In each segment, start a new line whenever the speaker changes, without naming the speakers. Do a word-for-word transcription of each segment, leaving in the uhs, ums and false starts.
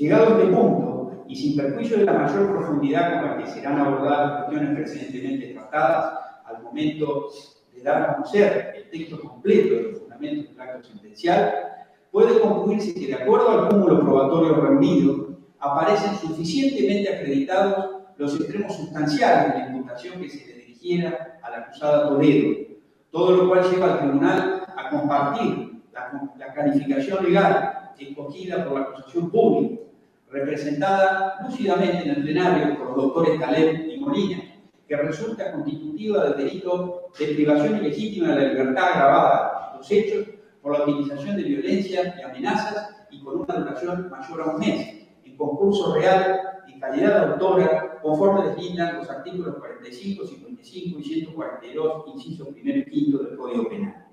Llegado a este punto, y sin perjuicio de la mayor profundidad con la que serán abordadas las cuestiones precedentemente tratadas, al momento de dar a conocer el texto completo de los fundamentos del acto sentencial, puede concluirse que, de acuerdo al cúmulo probatorio reunido, aparecen suficientemente acreditados los extremos sustanciales de la imputación que se le dirigiera a la acusada Toledo, todo lo cual lleva al tribunal a compartir la, la calificación legal escogida por la acusación pública, representada lúcidamente en el plenario por los doctores Caleb y Molina, que resulta constitutiva del delito de privación ilegítima de la libertad agravada, los hechos por la utilización de violencia y amenazas y con una duración mayor a un mes, en concurso real, en calidad de autora, conforme definan los artículos cuarenta y cinco, cincuenta y cinco y ciento cuarenta y dos, inciso primero y quinto del Código Penal.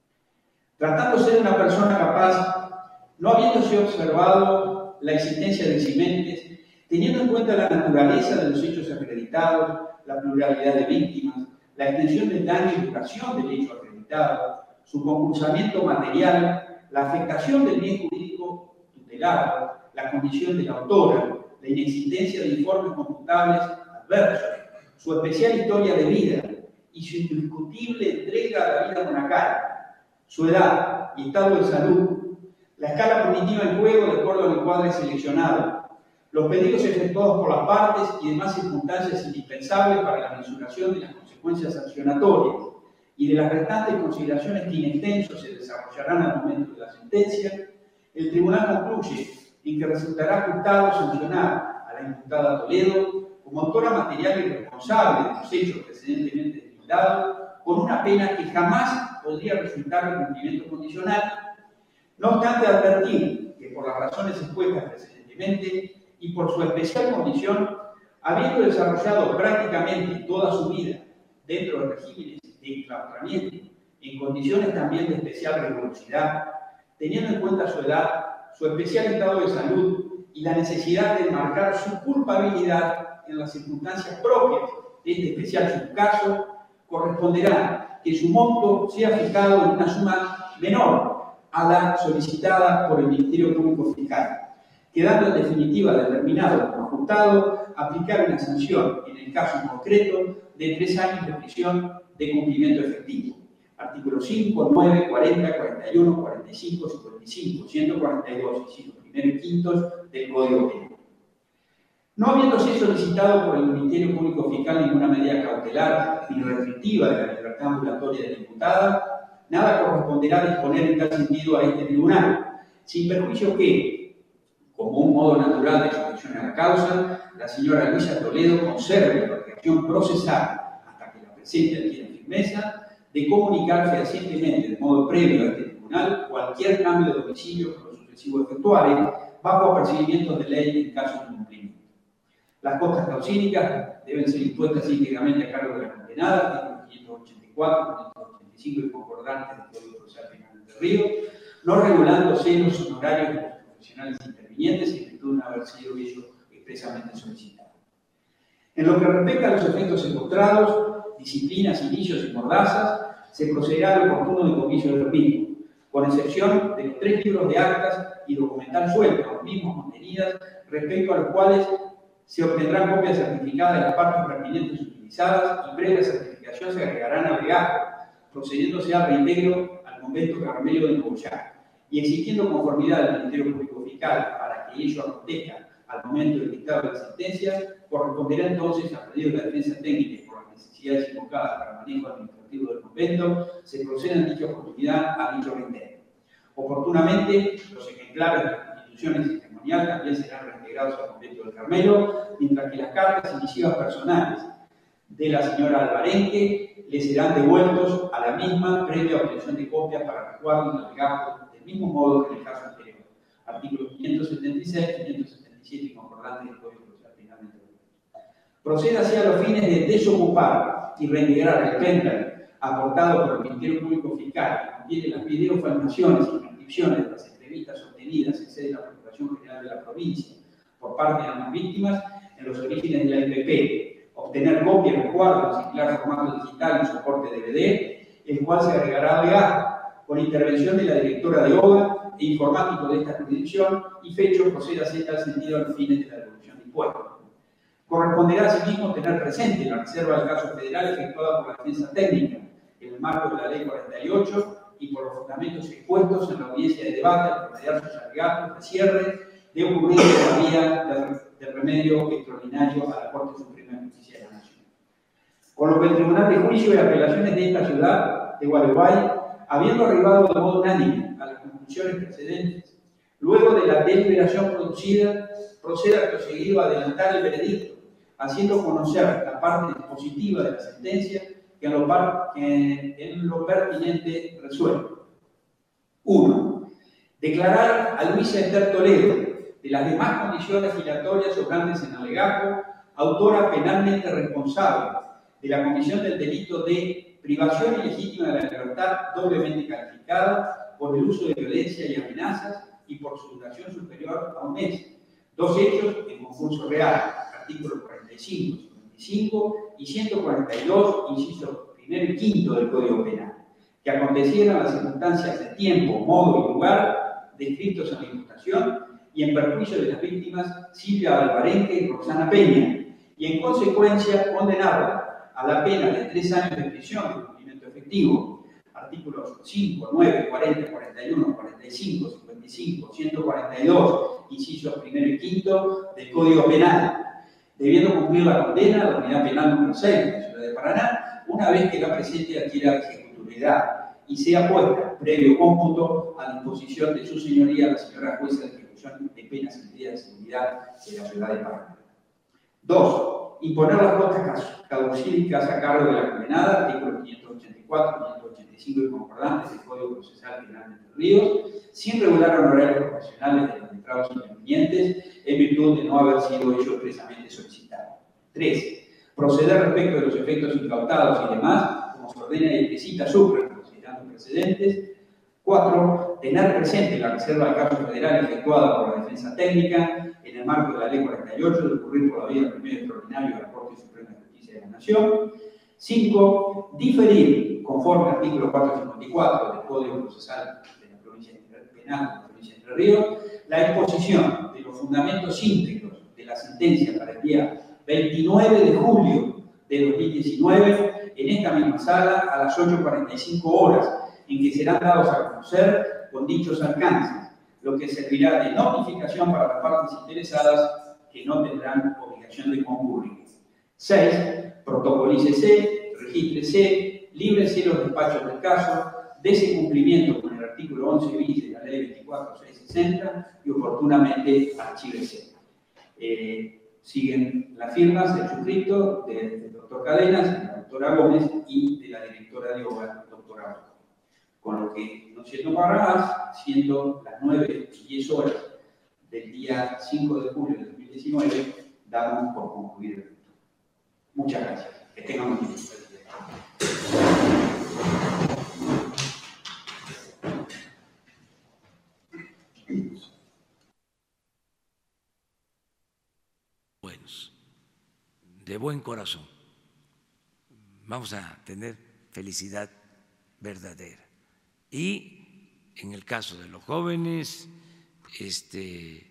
Tratándose de una persona capaz, no habiéndose observado la existencia de eximentes, teniendo en cuenta la naturaleza de los hechos acreditados, la pluralidad de víctimas, la extensión del daño y duración del hecho acreditado, su concursamiento material, la afectación del bien jurídico tutelado, la condición de la autora, la inexistencia de informes computables adversos, su especial historia de vida y su indiscutible entrega a la vida monacal, su edad y estado de salud, la escala punitiva en juego de acuerdo al encuadre seleccionado, los pedidos efectuados por las partes y demás circunstancias indispensables para la mensuración de las consecuencias sancionatorias y de las restantes consideraciones que in extenso se desarrollarán al momento de la sentencia, el tribunal concluye en que resultará ajustado sancionar a la imputada Toledo como autora material y responsable de los hechos precedentemente deslindados con una pena que jamás podría resultar de cumplimiento condicional. No obstante, advertir que por las razones expuestas precedentemente y por su especial condición, habiendo desarrollado prácticamente toda su vida dentro de regímenes de enclaustramiento, en condiciones también de especial rigurosidad, teniendo en cuenta su edad, su especial estado de salud y la necesidad de enmarcar su culpabilidad en las circunstancias propias de este especial subcaso, corresponderá que su monto sea fijado en una suma menor a la solicitada por el Ministerio Público Fiscal, quedando en definitiva determinado como ajustado aplicar una sanción, en el caso concreto, de tres años de prisión de cumplimiento efectivo. Artículos cinco, nueve, cuarenta, cuarenta y uno, cuarenta y cinco, cincuenta y cinco, ciento cuarenta y dos, incisos primero y quinto del Código Penal. No habiéndose solicitado por el Ministerio Público Fiscal ninguna medida cautelar ni restrictiva de la libertad ambulatoria de la imputada, nada corresponderá disponer en tal sentido a este tribunal, sin perjuicio que, como un modo natural de sujeción a la causa, la señora Luisa Toledo conserve la reacción procesal hasta que la presente adquiera firmeza de comunicar fehacientemente de modo previo a este tribunal cualquier cambio de domicilio por lo sucesivo efectuare bajo apercibimientos de ley en caso de incumplimiento. Las costas clausílicas deben ser impuestas íntegramente a cargo de la condenada, artículos quinientos ochenta y cuatro, quinientos ochenta y cinco y concordantes del Código Procesal Penal del Río, no regulándose los honorarios de los profesionales intervinientes en virtud de no haber sido ellos expresamente solicitados. En lo que respecta a los efectos secuestrados, disciplinas, inicios y mordazas, se procederá al oportuno decomiso de los mismos, con excepción de los tres libros de actas y documental suelto, los mismos contenidas, respecto a los cuales se obtendrán copias certificadas de las partes pertinentes utilizadas y previa certificación se agregarán al legajo, procediéndose al reintegro al convento Carmelo de Nogoyá, y existiendo conformidad del Ministerio Público Fiscal para que ello acontezca al momento del dictado de la sentencia, corresponderá entonces a pedido de la defensa técnica y por las necesidades invocadas para el manejo administrativo del convento, se proceda en dicha oportunidad a dicho reintegro. Oportunamente, los ejemplares de las constituciones y ceremonial también serán reintegrados al convento del Carmelo, mientras que las cartas y misivas personales de la señora Alvarenque le serán devueltos a la misma previa obtención de copias para resguardo en el legajo, del mismo modo que en el caso anterior. Artículos quinientos setenta y seis, quinientos setenta y siete y concordantes del Código Procesal Penal del Río. Procede así a los fines de desocupar y reintegrar el pendrive aportado por el Ministerio Público Fiscal, que contiene las videofilmaciones y transcripciones de las entrevistas obtenidas en sede de la Procuración General de la provincia por parte de las víctimas en los orígenes de la I P P, obtener copia y resguardo en similar formato digital en soporte D V D, el cual se agregará al legajo, con intervención de la directora de obra, e informático de esta jurisdicción y fecho proceda en tal sentido al fines de la devolución de impuestos. Corresponderá asimismo tener presente la reserva del caso federal efectuada por la defensa técnica en el marco de la ley cuarenta y ocho y por los fundamentos expuestos en la audiencia de debate al promediar sus alegatos de cierre de ocurrir por la vía de, de remedio extraordinario a la Corte Suprema de Justicia de la Nación. Con lo que el Tribunal de Juicio y Apelaciones de esta ciudad de Gualeguay, habiendo arribado de modo unánime a las conclusiones precedentes, luego de la deliberación producida, proceda acto seguido a adelantar el veredicto, haciendo conocer la parte dispositiva de la sentencia que en lo, par, que en lo pertinente resuelve. uno. Declarar a Luisa Esther Toledo, de las demás condiciones dilatorias obrantes en alegato, autora penalmente responsable de la comisión del delito de privación ilegítima de la libertad doblemente calificada por el uso de violencia y amenazas y por su duración superior a un mes. Dos hechos en concurso real, artículos cuarenta y cinco, cincuenta y cinco y ciento cuarenta y dos, inciso primero y quinto del Código Penal, que acontecieran en las circunstancias de tiempo, modo y lugar descritos en la imputación y en perjuicio de las víctimas Silvia Alvarenque y Roxana Peña, y en consecuencia condenarla a la pena de tres años de prisión de cumplimiento efectivo, artículos cinco, nueve, cuarenta, cuarenta y uno, cuarenta y cinco, cincuenta y cinco, ciento cuarenta y dos, incisos primero y quinto del Código Penal, debiendo cumplir la condena a la Unidad Penal número seis de la Ciudad de Paraná, una vez que la presente adquiera ejecutoriedad y sea puesta, previo cómputo, a disposición de su señoría, la señora jueza de ejecución de penas y medidas de seguridad de la Ciudad de Paraná. dos. Imponer las cuotas caducídicas a cargo de la condenada, artículos quinientos ochenta y cuatro, quinientos ochenta y cinco y concordantes del Código Procesal Penal de Entre Ríos, sin regular honorarios profesionales de los letrados independientes, en virtud de no haber sido ello expresamente solicitado. tres. Proceder respecto de los efectos incautados y demás, como se ordena y explicita supra, considerando precedentes. cuatro. Tener presente la reserva del caso federal efectuada por la defensa técnica en el marco de la ley cuarenta y ocho de ocurrir por la vía del remedio extraordinario de la Corte Suprema de Justicia de la Nación. cinco. Diferir, conforme al artículo cuatrocientos cincuenta y cuatro del Código Procesal de la Provincia Penal de la Provincia de Entre Ríos, la exposición de los fundamentos íntegros de la sentencia para el día veintinueve de julio de dos mil diecinueve en esta misma sala a las ocho cuarenta y cinco horas, en que serán dados a conocer con dichos alcances, lo que servirá de notificación para las partes interesadas que no tendrán obligación de concurrir. seis. Protocolícese, regístrese, líbrese los despachos del caso, dese cumplimiento con el artículo once bis de la ley veinticuatro mil seiscientos sesenta y oportunamente archívese. Eh, siguen las firmas del suscrito del, del doctor Cadenas, de la doctora Gómez y de la directora de obra, doctora Gómez. Con lo que, no siendo para más, siendo las nueve y diez horas del día cinco de julio de dos mil diecinueve, damos por concluido el evento. Muchas gracias. Que tengan un buen día.
Buenos, de buen corazón. Vamos a tener felicidad verdadera. Y en el caso de los jóvenes, este,